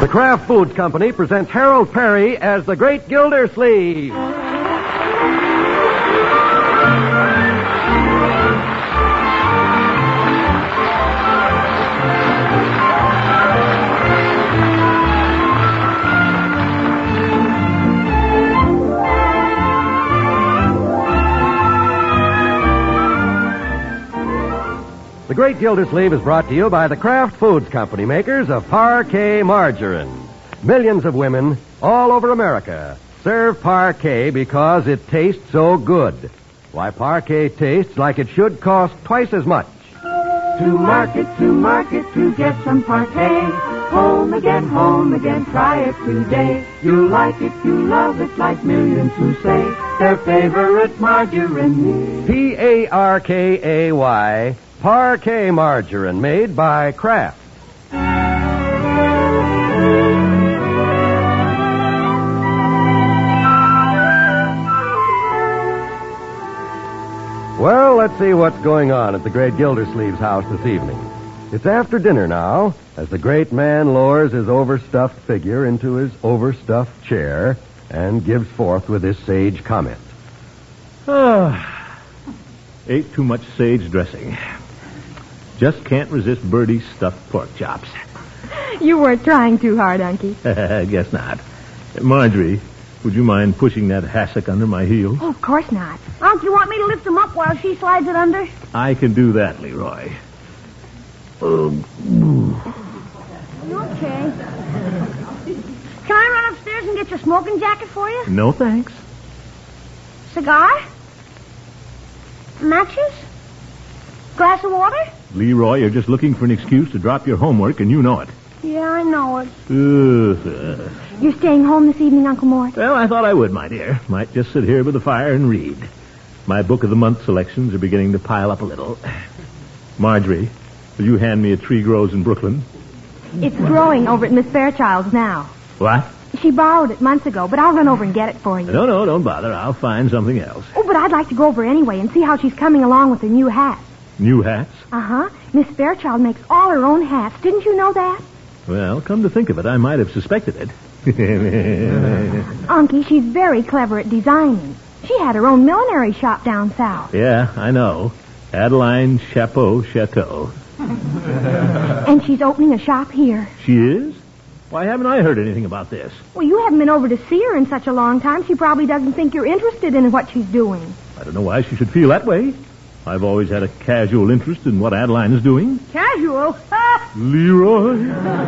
The Kraft Foods Company presents Harold Perry as the Great Gildersleeve. The Great Gildersleeve is brought to you by the Kraft Foods Company, makers of Parquet Margarine. Millions of women all over America serve Parquet because it tastes so good. Why, Parquet tastes like it should cost twice as much. To market, to get some Parquet. Home again, try it today. You'll like it, you'll love it, like millions who say their favorite margarine. Parkay, Parquet Margarine, made by Kraft. Well, let's see what's going on at the Great Gildersleeve's house this evening. It's after dinner now, as the great man lowers his overstuffed figure into his overstuffed chair and gives forth with his sage comment. Ate too much sage dressing. Just can't resist Birdie's stuffed pork chops. You weren't trying too hard, Unky. Guess not. Marjorie, would you mind pushing that hassock under my heel? Oh, of course not. Unc, you want me to lift him up while she slides it under? I can do that, Leroy. Okay. Can I run upstairs and get your smoking jacket for you? No, thanks. Cigar? Matches? Glass of water? Leroy, you're just looking for an excuse to drop your homework, and you know it. Yeah, I know it. You're staying home this evening, Uncle Mort? Well, I thought I would, my dear. Might just sit here by the fire and read. My book of the month selections are beginning to pile up a little. Marjorie, will you hand me A Tree Grows in Brooklyn? It's growing over at Miss Fairchild's now. What? She borrowed it months ago, but I'll run over and get it for you. No, don't bother. I'll find something else. Oh, but I'd like to go over anyway and see how she's coming along with her new hat. New hats? Uh-huh. Miss Fairchild makes all her own hats. Didn't you know that? Well, come to think of it, I might have suspected it. Unky, she's very clever at designing. She had her own millinery shop down south. Yeah, I know. Adeline Chapeau Chateau. And she's opening a shop here. She is? Why haven't I heard anything about this? Well, you haven't been over to see her in such a long time. She probably doesn't think you're interested in what she's doing. I don't know why she should feel that way. I've always had a casual interest in what Adeline is doing. Casual? Leroy.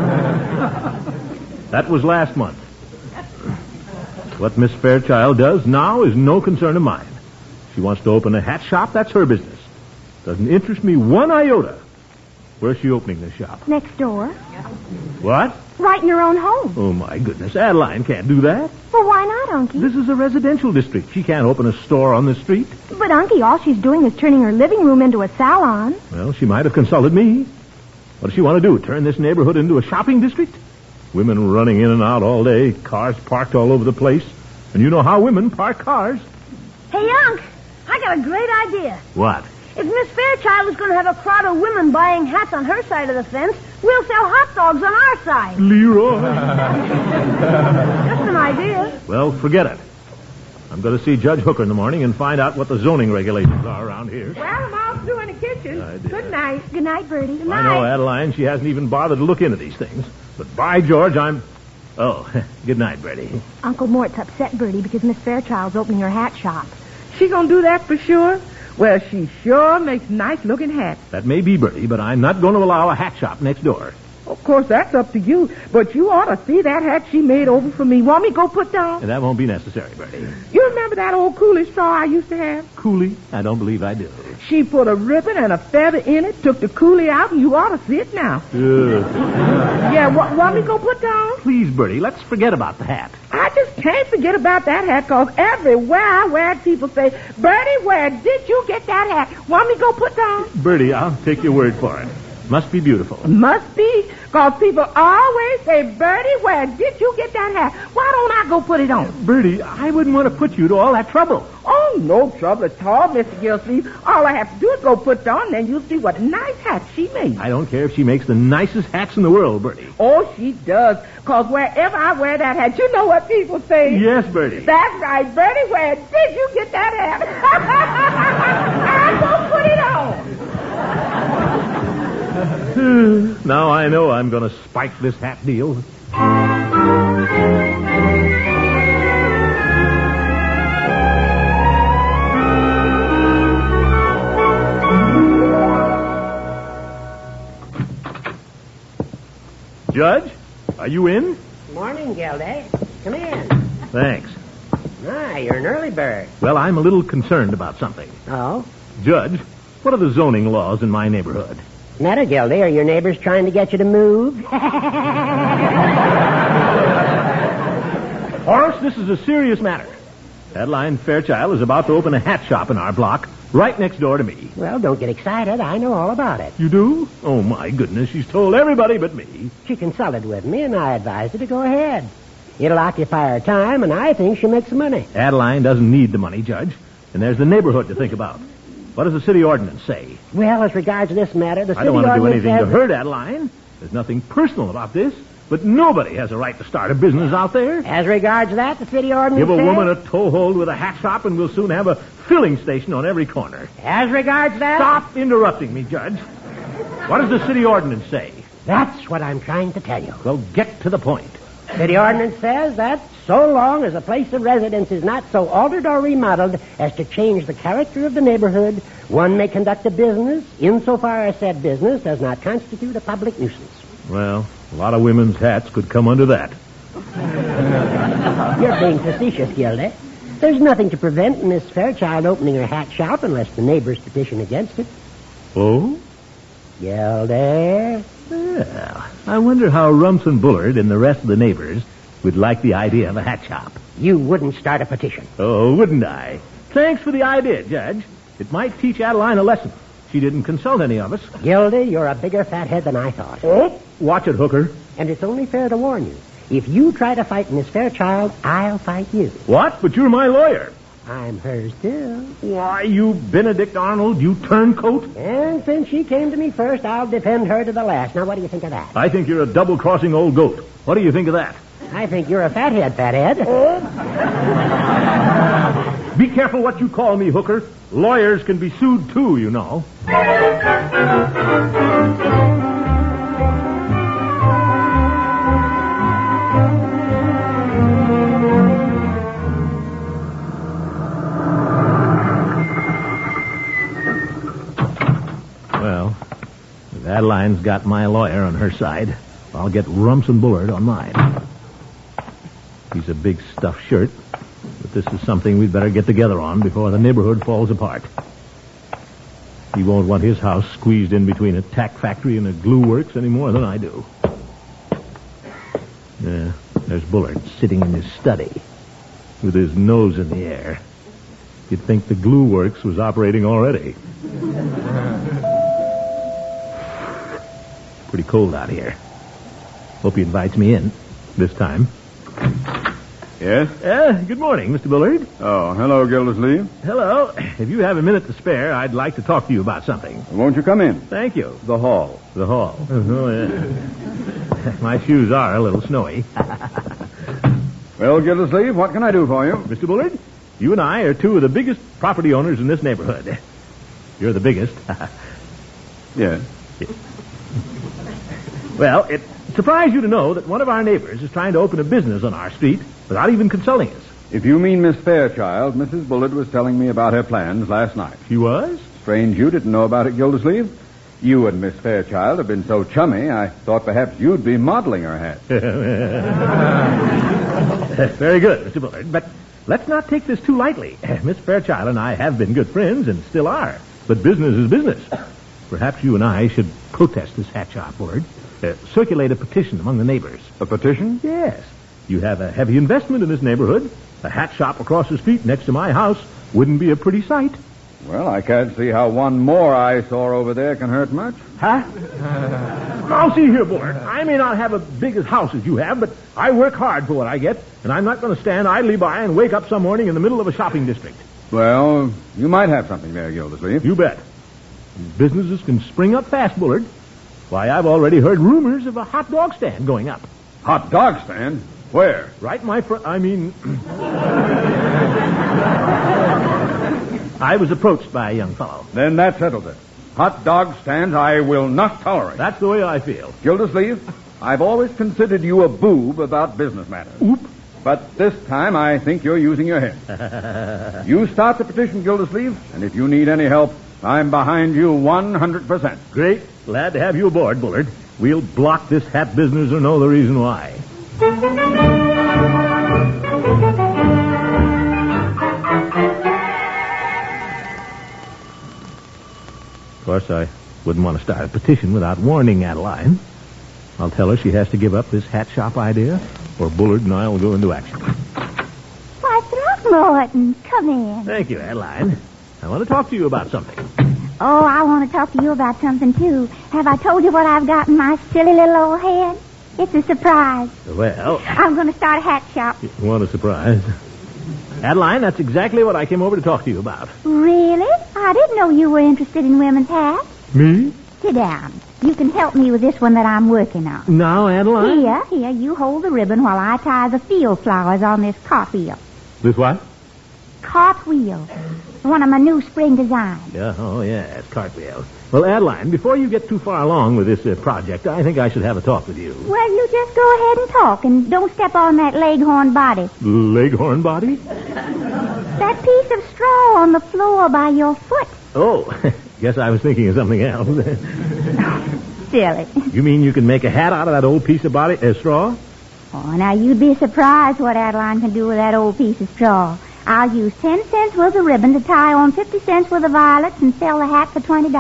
That was last month. What Miss Fairchild does now is no concern of mine. She wants to open a hat shop, that's her business. Doesn't interest me one iota. Where's she opening the shop? Next door. What? Right in her own home. Oh, my goodness. Adeline can't do that. Well, why not, Unky? This is a residential district. She can't open a store on the street. But, Unky, all she's doing is turning her living room into a salon. Well, she might have consulted me. What does she want to do, turn this neighborhood into a shopping district? Women running in and out all day, cars parked all over the place. And you know how women park cars. Hey, Unc, I got a great idea. What? If Miss Fairchild is going to have a crowd of women buying hats on her side of the fence, we'll sell hot dogs on our side. Leroy. Just an idea. Well, forget it. I'm going to see Judge Hooker in the morning and find out what the zoning regulations are around here. Well, I'm all through in the kitchen. Good night. Good night, Bertie. Good I know, Adeline. She hasn't even bothered to look into these things. But by George, Oh, good night, Bertie. Uncle Mort's upset, Bertie, because Miss Fairchild's opening her hat shop. She gonna do that for sure? Well, she sure makes nice-looking hats. That may be, Bertie, but I'm not going to allow a hat shop next door. Of course, that's up to you. But you ought to see that hat she made over for me. Want me to go put down? And that won't be necessary, Bertie. You remember that old Cooley straw I used to have? Cooley? I don't believe I do. She put a ribbon and a feather in it, took the Cooley out, and you ought to see it now. Yeah, want me to go put down? Please, Bertie, let's forget about the hat. I just can't forget about that hat, because everywhere I wear it, people say, Bertie, where did you get that hat? Want me to go put down? Bertie, I'll take your word for it. Must be beautiful. Must be, because people always say, Bertie, where did you get that hat? Why don't I go put it on? Bertie, I wouldn't want to put you to all that trouble. Oh, Oh, no trouble at all, Mr. Gilsleeve. All I have to do is go put it on, and you'll see what a nice hat she makes. I don't care if she makes the nicest hats in the world, Bertie. Oh, she does. Because wherever I wear that hat, you know what people say. Yes, Bertie. That's right, Bertie. Where did you get that hat? I'll go put it on. Now I know I'm going to spike this hat deal. Judge, are you in? Morning, Gildy. Come in. Thanks. You're an early bird. Well, I'm a little concerned about something. Oh? Judge, what are the zoning laws in my neighborhood? Matter, Gildy? Are your neighbors trying to get you to move? Horace, this is a serious matter. Adeline Fairchild is about to open a hat shop in our block, right next door to me. Well, don't get excited. I know all about it. You do? Oh, my goodness, she's told everybody but me. She consulted with me, and I advised her to go ahead. It'll occupy her time, and I think she'll make some money. Adeline doesn't need the money, Judge. And there's the neighborhood to think about. What does the city ordinance say? Well, as regards this matter, the city I don't want to do ordinance anything to says- hurt Adeline. There's nothing personal about this. But nobody has a right to start a business out there. As regards that, the city ordinance Give a says- woman a toehold with a hat shop, and we'll soon have a filling station on every corner. As regards that... Stop interrupting me, Judge. What does the city ordinance say? That's what I'm trying to tell you. Well, get to the point. City ordinance says that so long as a place of residence is not so altered or remodeled as to change the character of the neighborhood, one may conduct a business insofar as said business does not constitute a public nuisance. Well, a lot of women's hats could come under that. You're being facetious, Gildy. There's nothing to prevent Miss Fairchild opening her hat shop unless the neighbors petition against it. Oh? Gildy? Well, I wonder how Rumson Bullard and the rest of the neighbors would like the idea of a hat shop. You wouldn't start a petition. Oh, wouldn't I? Thanks for the idea, Judge. It might teach Adeline a lesson. She didn't consult any of us. Gildy, you're a bigger fathead than I thought. Oh, watch it, Hooker. And it's only fair to warn you. If you try to fight Miss Fairchild, I'll fight you. What? But you're my lawyer. I'm hers, too. Why, you Benedict Arnold, you turncoat. And since she came to me first, I'll defend her to the last. Now, what do you think of that? I think you're a double-crossing old goat. What do you think of that? I think you're a fathead. Be careful what you call me, Hooker. Lawyers can be sued, too, you know. Well, if Adeline's got my lawyer on her side, I'll get Rumson Bullard on mine. He's a big stuffed shirt, but this is something we'd better get together on before the neighborhood falls apart. He won't want his house squeezed in between a tack factory and a glue works any more than I do. Yeah, there's Bullard sitting in his study with his nose in the air. You'd think the glue works was operating already. Pretty cold out here. Hope he invites me in this time. Yes? Good morning, Mr. Bullard. Oh, hello, Gildersleeve. Hello. If you have a minute to spare, I'd like to talk to you about something. Won't you come in? Thank you. The hall. The hall. Oh, yeah. My shoes are a little snowy. Well, Gildersleeve, what can I do for you? Mr. Bullard, you and I are two of the biggest property owners in this neighborhood. You're the biggest. Yes. Well, it surprised you to know that one of our neighbors is trying to open a business on our street without even consulting us. If you mean Miss Fairchild, Mrs. Bullard was telling me about her plans last night. She was? Strange you didn't know about it, Gildersleeve. You and Miss Fairchild have been so chummy, I thought perhaps you'd be modeling her hat. Very good, Mr. Bullard. But let's not take this too lightly. Miss Fairchild and I have been good friends and still are. But business is business. Perhaps you and I should protest this hat shop, Bullard. Circulate a petition among the neighbors. A petition? Yes. You have a heavy investment in this neighborhood. A hat shop across the street next to my house wouldn't be a pretty sight. Well, I can't see how one more eyesore over there can hurt much. Huh? Now, see here, Bullard. I may not have as big a house as you have, but I work hard for what I get, and I'm not going to stand idly by and wake up some morning in the middle of a shopping district. Well, you might have something there, Gildersleeve. You bet. Businesses can spring up fast, Bullard. Why, I've already heard rumors of a hot dog stand going up. Hot dog stand? Where? Right in my front... I was approached by a young fellow. Then that settles it. Hot dog stands I will not tolerate. That's the way I feel. Gildersleeve, I've always considered you a boob about business matters. Oop. But this time I think you're using your head. You start the petition, Gildersleeve, and if you need any help, I'm behind you 100%. Great. Glad to have you aboard, Bullard. We'll block this hat business or know the reason why. Of course, I wouldn't want to start a petition without warning Adeline. I'll tell her she has to give up this hat shop idea, or Bullard and I will go into action. Why, Throckmorton, come in. Thank you, Adeline. I want to talk to you about something. Oh, I want to talk to you about something, too. Have I told you what I've got in my silly little old head? It's a surprise. Well... I'm going to start a hat shop. What a surprise. Adeline, that's exactly what I came over to talk to you about. Really? I didn't know you were interested in women's hats. Me? Sit down. You can help me with this one that I'm working on. Now, Adeline? Here, you hold the ribbon while I tie the field flowers on this cartwheel. This what? Cartwheel. One of my new spring designs. Yeah, oh, yes, cartwheel. Well, Adeline, before you get too far along with this project, I think I should have a talk with you. Well, you just go ahead and talk, and don't step on that leghorn body. Leghorn body? That piece of straw on the floor by your foot. Oh, guess I was thinking of something else. Silly. You mean you can make a hat out of that old piece of straw? Oh, now you'd be surprised what Adeline can do with that old piece of straw. I'll use 10 cents worth of ribbon to tie on 50 cents worth of violets and sell the hat for $20.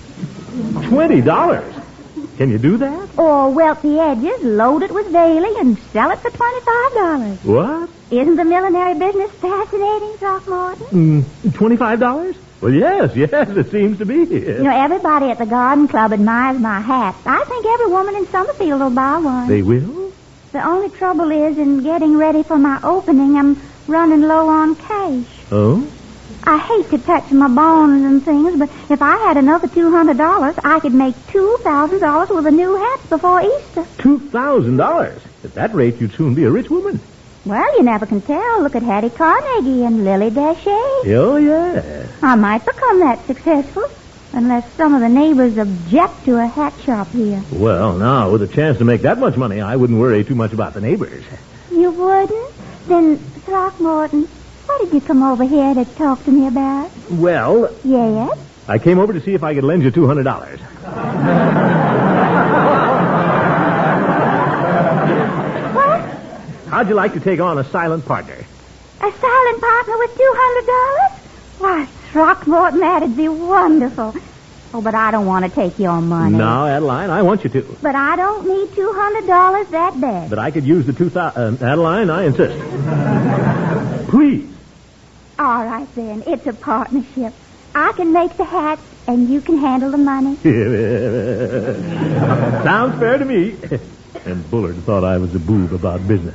$20? Can you do that? Or welt the edges, load it with veiling, and sell it for $25. What? Isn't the millinery business fascinating, Throckmorton? $25? Well, yes, it seems to be. You know, everybody at the garden club admires my hats. I think every woman in Summerfield will buy one. They will? The only trouble is in getting ready for my opening, I'm running low on cash. Oh? I hate to touch my bones and things, but if I had another $200, I could make $2,000 worth of new hats before Easter. $2,000? At that rate, you'd soon be a rich woman. Well, you never can tell. Look at Hattie Carnegie and Lily Deshay. Oh, yeah. I might become that successful, unless some of the neighbors object to a hat shop here. Well, now, with a chance to make that much money, I wouldn't worry too much about the neighbors. You wouldn't? Then, Throckmorton, what did you come over here to talk to me about? Well... Yes? I came over to see if I could lend you $200. What? How'd you like to take on a silent partner? A silent partner with $200? Why, Throckmorton, that'd be wonderful. Oh, but I don't want to take your money. No, Adeline, I want you to. But I don't need $200 that bad. But I could use the $2,000... Adeline, I insist. Please. All right, then. It's a partnership. I can make the hats, and you can handle the money. Sounds fair to me. And Bullard thought I was a boob about business.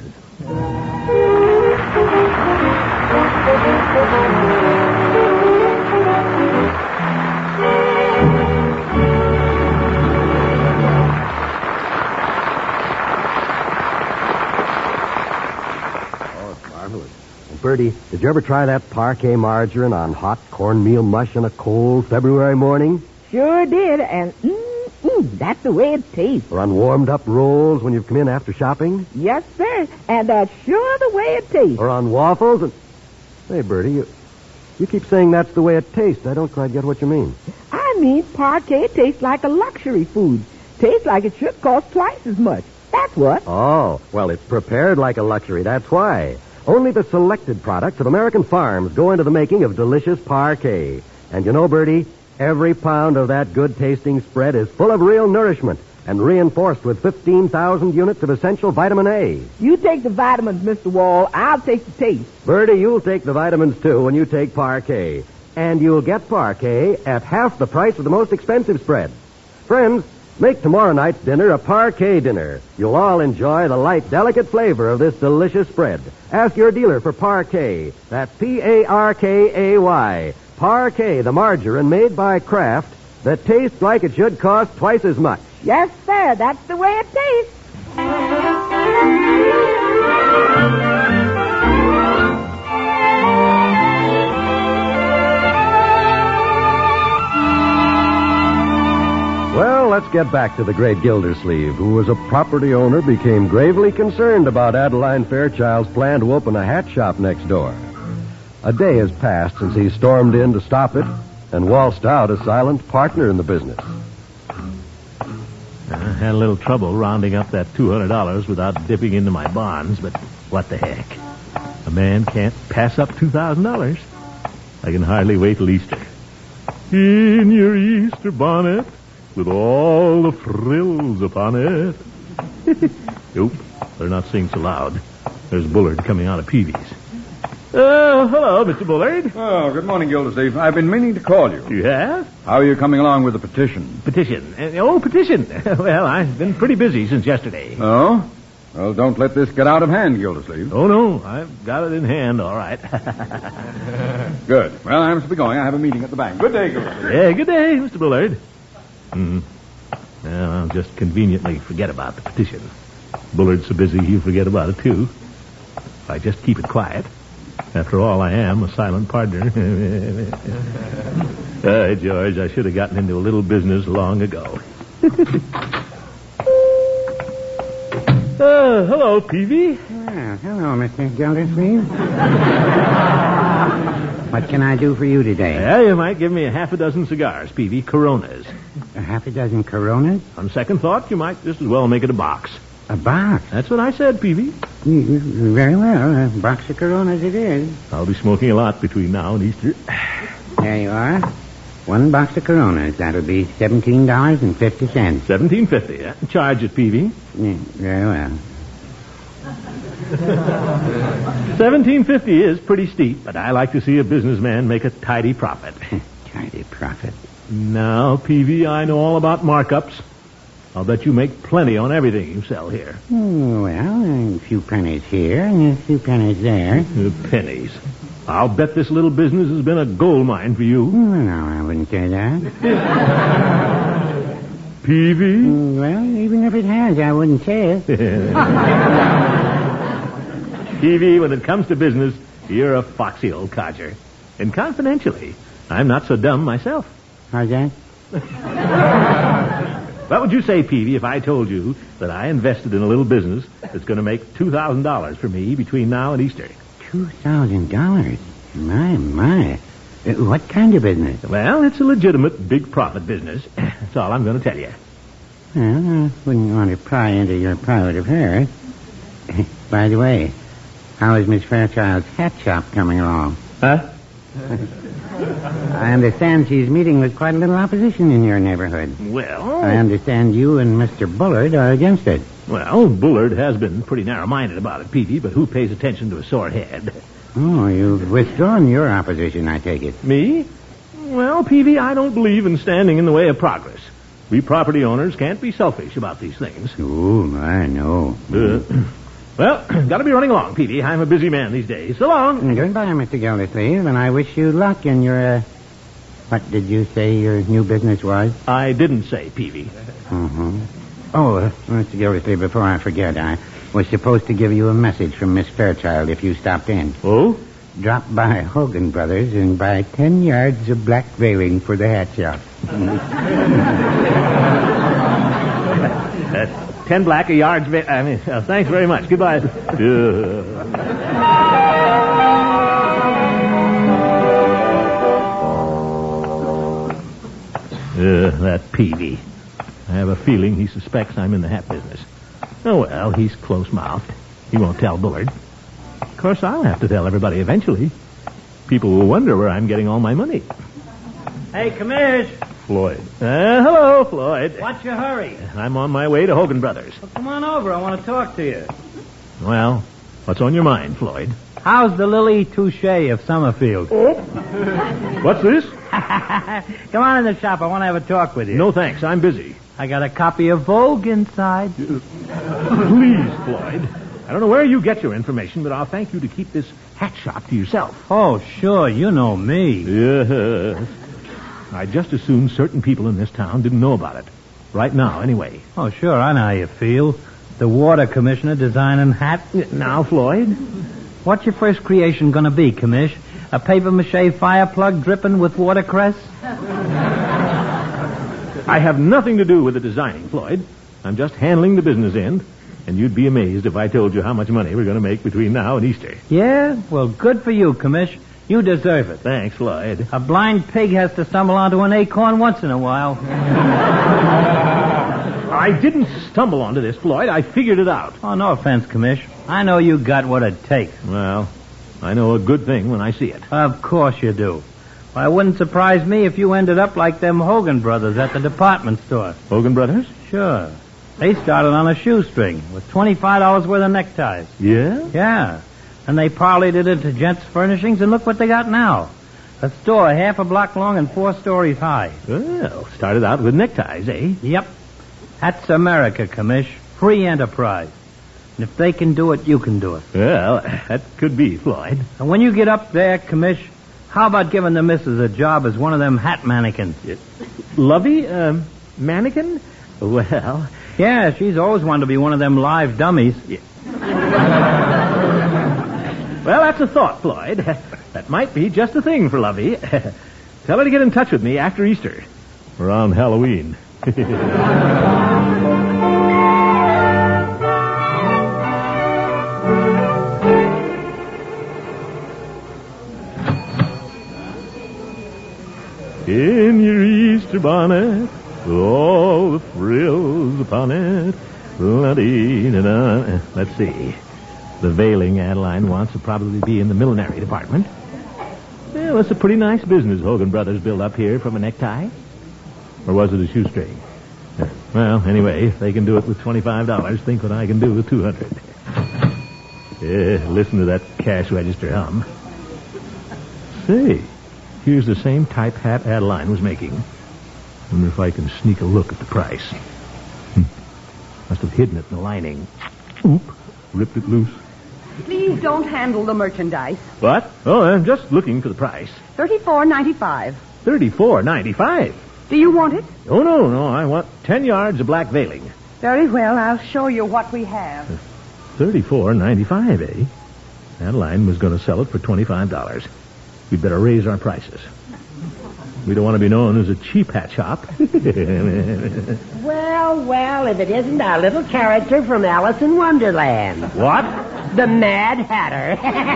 Bertie, did you ever try that parquet margarine on hot cornmeal mush on a cold February morning? Sure did, and that's the way it tastes. Or on warmed-up rolls when you've come in after shopping? Yes, sir, and that's sure the way it tastes. Or on waffles and... Hey, Bertie, you keep saying that's the way it tastes. I don't quite get what you mean. I mean, parquet tastes like a luxury food. Tastes like it should cost twice as much. That's what. Oh, well, it's prepared like a luxury. That's why. Only the selected products of American farms go into the making of delicious parquet. And you know, Bertie, every pound of that good-tasting spread is full of real nourishment and reinforced with 15,000 units of essential vitamin A. You take the vitamins, Mr. Wall. I'll take the taste. Bertie, you'll take the vitamins, too, when you take parquet. And you'll get parquet at half the price of the most expensive spread. Friends, Make tomorrow night's dinner a parquet dinner. You'll all enjoy the light, delicate flavor of this delicious spread. Ask your dealer for Parquet. That's Parkay. Parquet, the margarine made by Kraft that tastes like it should cost twice as much. Yes, sir. That's the way it tastes. Well, let's get back to the great Gildersleeve, who as a property owner became gravely concerned about Adeline Fairchild's plan to open a hat shop next door. A day has passed since he stormed in to stop it and waltzed out a silent partner in the business. I had a little trouble rounding up that $200 without dipping into my bonds, but what the heck? A man can't pass up $2,000. I can hardly wait till Easter. In your Easter bonnet, with all the frills upon it. Oop, better not sing so loud. There's Bullard coming out of Peavy's. Hello, Mr. Bullard. Oh, good morning, Gildersleeve. I've been meaning to call you. You have? How are you coming along with the petition? Petition. Petition. Well, I've been pretty busy since yesterday. Oh? Well, don't let this get out of hand, Gildersleeve. Oh, no. I've got it in hand, all right. Good. Well, I must be going. I have a meeting at the bank. Good day, Gildersleeve. Yeah, good day, Mr. Bullard. Well, I'll just conveniently forget about the petition. Bullard's so busy he'll forget about it, too. If I just keep it quiet. After all, I am a silent partner. George, I should have gotten into a little business long ago. Hello, Peavy. Well, hello, Mr. Gildersleeve. What can I do for you today? Yeah, you might give me a half a dozen cigars, Peavy, Coronas. A half a dozen Coronas? On second thought, you might just as well make it a box. A box? That's what I said, Peavy. Very well. A box of Coronas it is. I'll be smoking a lot between now and Easter. There you are. One box of Coronas. That'll be $17.50. $17.50, yeah? Charge it, Peavy. Very well. $17.50 is pretty steep, but I like to see a businessman make a tidy profit. Tidy profit? Now, Peavy, I know all about markups. I'll bet you make plenty on everything you sell here. Well, a few pennies here and a few pennies there. Pennies. I'll bet this little business has been a gold mine for you. No, I wouldn't say that. Peavy? Well, even if it has, I wouldn't say it. Peavy, when it comes to business, you're a foxy old codger. And confidentially, I'm not so dumb myself. How's that? What would you say, Peavy, if I told you that I invested in a little business that's going to make $2,000 for me between now and Easter? $2,000? My. What kind of business? Well, it's a legitimate big profit business. That's all I'm going to tell you. Well, I wouldn't want to pry into your private affairs. By the way, how is Miss Fairchild's hat shop coming along? Huh? I understand she's meeting with quite a little opposition in your neighborhood. Well... I understand you and Mr. Bullard are against it. Well, Bullard has been pretty narrow-minded about it, Peavy, but who pays attention to a sore head? Oh, you've withdrawn your opposition, I take it. Me? Well, Peavy, I don't believe in standing in the way of progress. We property owners can't be selfish about these things. Oh, I know. Well, gotta be running along, Peavy. I'm a busy man these days. So long. Goodbye, Mr. Gildersleeve, and I wish you luck in your, what did you say your new business was? I didn't say, Peavy. Oh, Mr. Gildersleeve, before I forget, I was supposed to give you a message from Miss Fairchild if you stopped in. Oh? Drop by Hogan Brothers and buy 10 yards of black veiling for the hat shop. 10 black, a yard's... thanks very much. Goodbye. That Peavy. I have a feeling he suspects I'm in the hat business. Oh, well, he's close-mouthed. He won't tell Bullard. Of course, I'll have to tell everybody eventually. People will wonder where I'm getting all my money. Hey, Commish. Floyd. Hello, Floyd. What's your hurry? I'm on my way to Hogan Brothers. Well, come on over. I want to talk to you. Well, what's on your mind, Floyd? How's the Lily Touche of Summerfield? What's this? Come on in the shop. I want to have a talk with you. No, thanks. I'm busy. I got a copy of Vogue inside. Please, Floyd. I don't know where you get your information, but I'll thank you to keep this hat shop to yourself. Oh, sure, you know me. Yes. I'd just as soon certain people in this town didn't know about it. Right now, anyway. Oh, sure, I know how you feel. The water commissioner designing hats. Now, Floyd? What's your first creation going to be, Commish? A papier-mâché fire plug dripping with watercress? I have nothing to do with the designing, Floyd. I'm just handling the business end, and you'd be amazed if I told you how much money we're going to make between now and Easter. Yeah? Well, good for you, Commish. You deserve it. Thanks, Floyd. A blind pig has to stumble onto an acorn once in a while. I didn't stumble onto this, Floyd. I figured it out. Oh, no offense, Commish. I know you got what it takes. Well, I know a good thing when I see it. Of course you do. Well, it wouldn't surprise me if you ended up like them Hogan brothers at the department store. Hogan Brothers? Sure. They started on a shoestring with $25 worth of neckties. Yeah? Yeah. And they parlayed it into gents' furnishings, and look what they got now. A store half a block long and 4 stories high. Well, started out with neckties, eh? Yep. That's America, Commish. Free enterprise. And if they can do it, you can do it. Well, that could be, Floyd. And when you get up there, Commish, how about giving the missus a job as one of them hat mannequins? Lovey? Mannequin? Well... Yeah, she's always wanted to be one of them live dummies. Yeah. Well, that's a thought, Floyd. That might be just the thing for Lovey. Tell her to get in touch with me after Easter. Around Halloween. In your Easter bonnet, with all the frills upon it. La-dee-da-da. Let's see. The veiling Adeline wants to probably be in the millinery department. Well, it's a pretty nice business Hogan Brothers built up here from a necktie. Or was it a shoestring? Well, anyway, if they can do it with $25, think what I can do with $200. Listen to that cash register hum. Say, here's the same type hat Adeline was making. Wonder if I can sneak a look at the price. Must have hidden it in the lining. Oop, ripped it loose. Please don't handle the merchandise. What? Oh, I'm just looking for the price. $34.95. $34.95? Do you want it? Oh, no. I want 10 yards of black veiling. Very well. I'll show you what we have. $34.95, eh? Adeline was going to sell it for $25. We'd better raise our prices. We don't want to be known as a cheap hat shop. Well, if it isn't our little character from Alice in Wonderland. What? The Mad Hatter.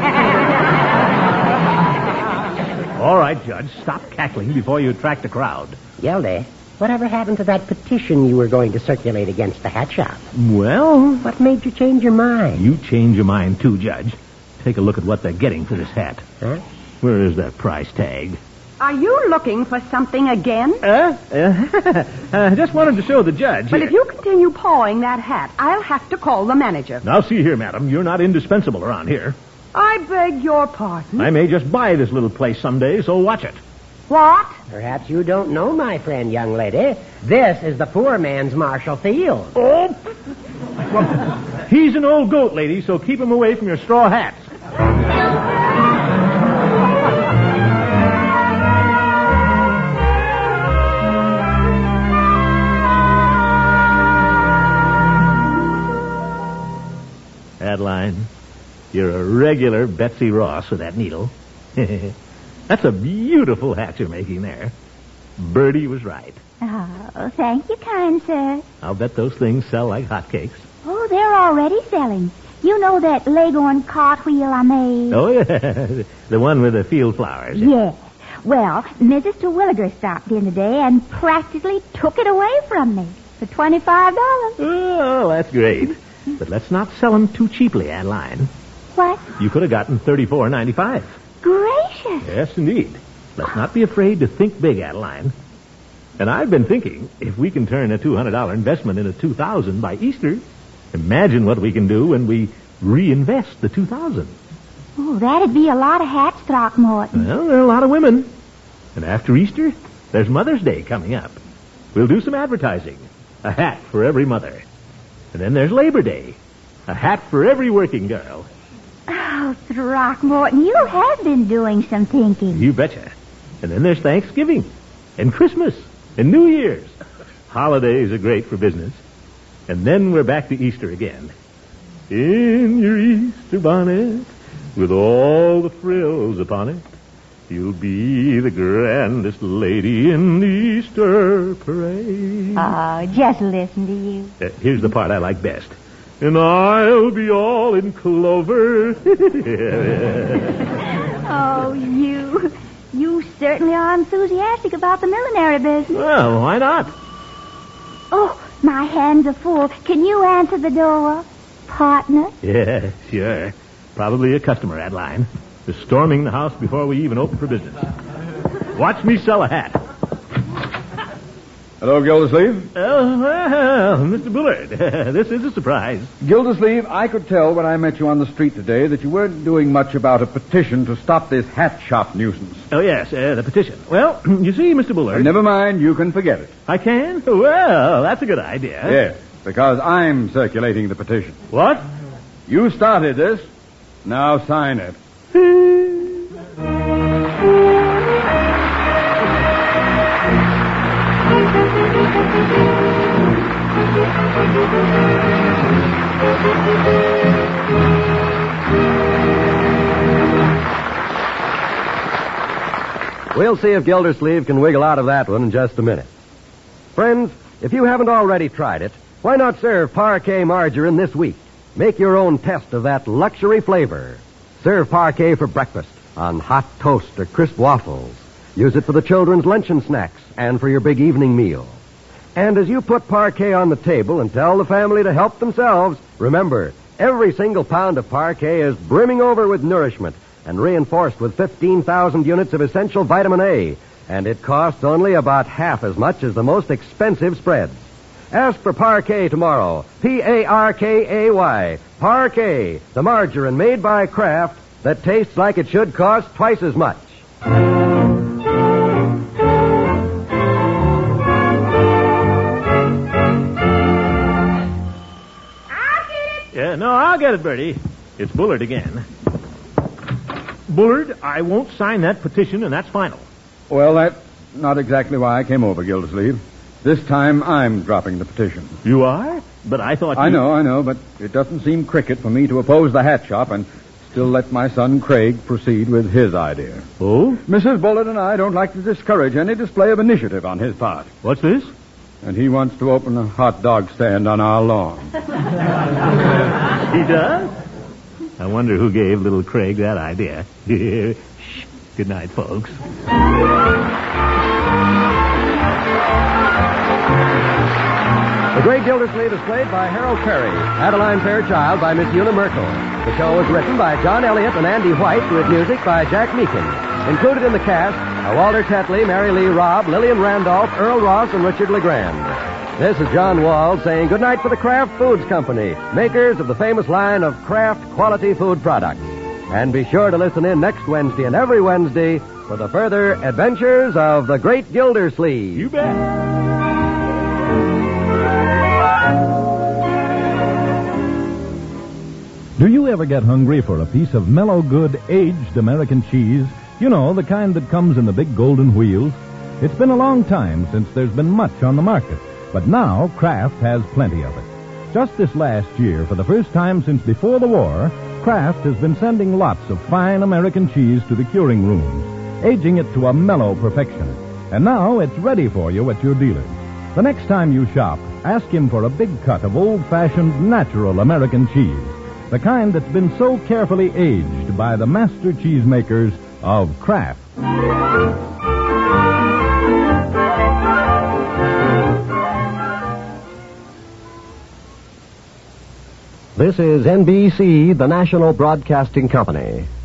All right, Judge, stop cackling before you attract a crowd. Gildy, whatever happened to that petition you were going to circulate against the hat shop? Well... What made you change your mind? You change your mind, too, Judge. Take a look at what they're getting for this hat. Huh? Where is that price tag? Are you looking for something again? I just wanted to show the judge. But here. if you continue pawing that hat, I'll have to call the manager. Now, see here, madam. You're not indispensable around here. I beg your pardon. I may just buy this little place someday, so watch it. What? Perhaps you don't know, my friend, young lady. This is the poor man's Marshall Field. Oh! Well, he's an old goat, lady, so keep him away from your straw hats. Adeline, you're a regular Betsy Ross with that needle. That's a beautiful hat you're making there. Bertie was right. Oh, thank you, kind sir. I'll bet those things sell like hotcakes. Oh, they're already selling. You know that Leghorn cartwheel I made? Oh, yeah. The one with the field flowers. Yeah. Well, Mrs. Terwilliger stopped in today and practically took it away from me for $25. Oh, that's great. But let's not sell them too cheaply, Adeline. What? You could have gotten $34.95. Gracious. Yes, indeed. Let's not be afraid to think big, Adeline. And I've been thinking, if we can turn a $200 investment into $2,000 by Easter, imagine what we can do when we reinvest the $2,000. Oh, that'd be a lot of hats, Throckmorton. Well, there are a lot of women. And after Easter, there's Mother's Day coming up. We'll do some advertising. a hat for every mother. And then there's Labor Day, a hat for every working girl. Oh, Throckmorton, you have been doing some thinking. You betcha. And then there's Thanksgiving, and Christmas, and New Year's. Holidays are great for business. And then we're back to Easter again. In your Easter bonnet, with all the frills upon it, you'll be the grandest lady in the Easter parade. Oh, just listen to you. Here's the part I like best. And I'll be all in clover. Oh, you certainly are enthusiastic about the millinery business. Well, why not? Oh, my hands are full. Can you answer the door, partner? Yeah, sure. Probably a customer, Adeline. They're storming the house before we even open for business. Watch me sell a hat. Hello, Gildersleeve. Oh, well, Mr. Bullard, this is a surprise. Gildersleeve, I could tell when I met you on the street today that you weren't doing much about a petition to stop this hat shop nuisance. Oh, yes, the petition. Well, you see, Mr. Bullard... Never mind, you can forget it. I can? Well, that's a good idea. Yes, because I'm circulating the petition. What? You started this. Now sign it. We'll see if Gildersleeve can wiggle out of that one in just a minute. Friends, if you haven't already tried it, why not serve Parquet margarine this week? Make your own test of that luxury flavor. Serve Parquet for breakfast, on hot toast or crisp waffles. Use it for the children's luncheon snacks and for your big evening meal. And as you put Parquet on the table and tell the family to help themselves, remember, every single pound of Parquet is brimming over with nourishment and reinforced with 15,000 units of essential vitamin A, and it costs only about half as much as the most expensive spreads. Ask for Parquet tomorrow. Parkay. Parquet, the margarine made by Kraft that tastes like it should cost twice as much. I'll get it, Bertie. It's Bullard again. Bullard, I won't sign that petition, and that's final. Well, that's not exactly why I came over, Gildersleeve. This time I'm dropping the petition. You are? But I thought I know, but it doesn't seem cricket for me to oppose the hat shop and still let my son Craig proceed with his idea. Oh? Mrs. Bullard and I don't like to discourage any display of initiative on his part. What's this? And he wants to open a hot dog stand on our lawn. He does? I wonder who gave little Craig that idea. Shh. Good night, folks. The Great Gildersleeve is played by Harold Perry, Adeline Fairchild by Miss Una Merkel. The show was written by John Elliott and Andy White with music by Jack Meakin. Included in the cast are Walter Tetley, Mary Lee Robb, Lillian Randolph, Earl Ross, and Richard LeGrand. This is John Wald saying goodnight for the Kraft Foods Company, makers of the famous line of Kraft quality food products. And be sure to listen in next Wednesday and every Wednesday for the further adventures of the Great Gildersleeve. You bet. Do you ever get hungry for a piece of mellow good aged American cheese? You know, the kind that comes in the big golden wheels. It's been a long time since there's been much on the market, but now Kraft has plenty of it. Just this last year, for the first time since before the war, Kraft has been sending lots of fine American cheese to the curing rooms, aging it to a mellow perfection. And now it's ready for you at your dealers. The next time you shop, ask him for a big cut of old-fashioned, natural American cheese, the kind that's been so carefully aged by the master cheesemakers of Kraft. This is NBC, the national broadcasting company.